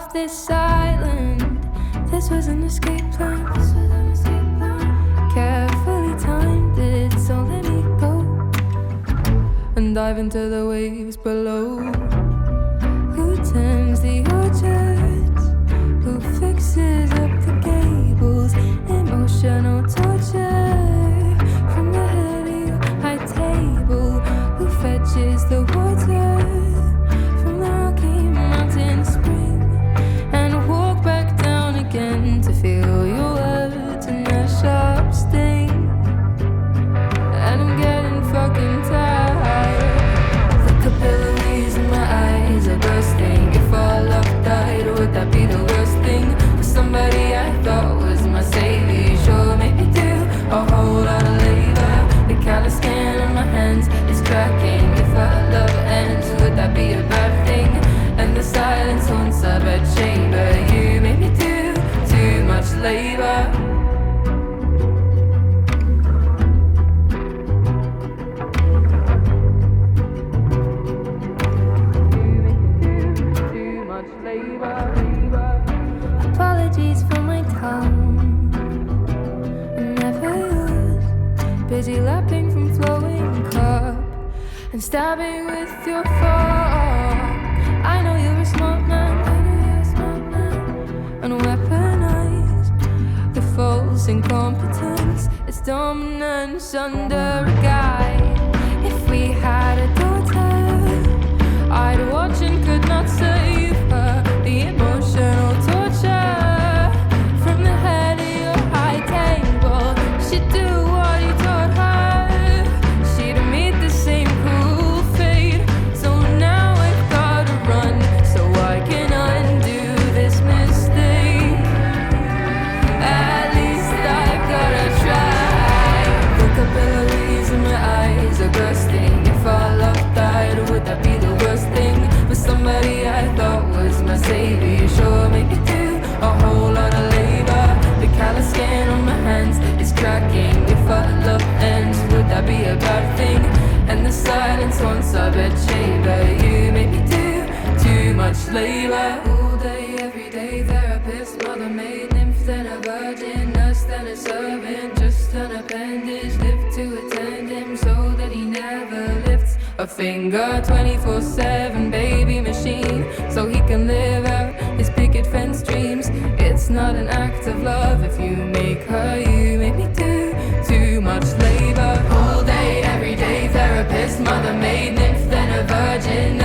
off this island. This was an escape plan. Carefully timed it, so let me go and dive into the waves below. Who turns the orchards? Who fixes up the gables? Emotional torture from the head of your high table. Who fetches the water from the rocky mountain spring and walk back down again to feel your words and their sharp sting? And I'm getting fucking tired. The capillaries in my eyes are bursting. If all love died, would that be the worst thing? For somebody I thought was my savior, sure make me do a whole lot of labor. The callous skin on my hands is cracking. If our love ends, would that be a bad thing? And the silence haunts our bed chamber. You make me do too much labor. Apologies for my tongue, I never used. Busy lapping from flowing cup and stabbing with your fork. I know you're a smart man, and weaponize the false incompetence. It's dominance under a guy. If we had a daughter, I'd watch and could not save her. The emotional torture from the head of your high table. She'd do what you taught her. She'd meet the same cruel fate. So now I've gotta run so I can undo this mistake. At least I've gotta try. The capillaries in my eyes are bursting. If our love died, would that be the worst thing? For somebody I thought was my savior, sure make me do a whole lot of labor. The callous skin on my hands is cracking. If our love ends, would that be a bad thing? And the silence haunts our bed chamber. You make me do too much labor. All day, every day, therapist, mother maid, nymph, then a virgin, nurse, then a servant, just an appendage, live to attend him so that he never lifts a finger. 24/7 baby machine, so he can live out his picket fence dreams. It's not an act of love if you make her. You make me do too much labor. All day, every day, therapist, mother maid, nymph, then a virgin,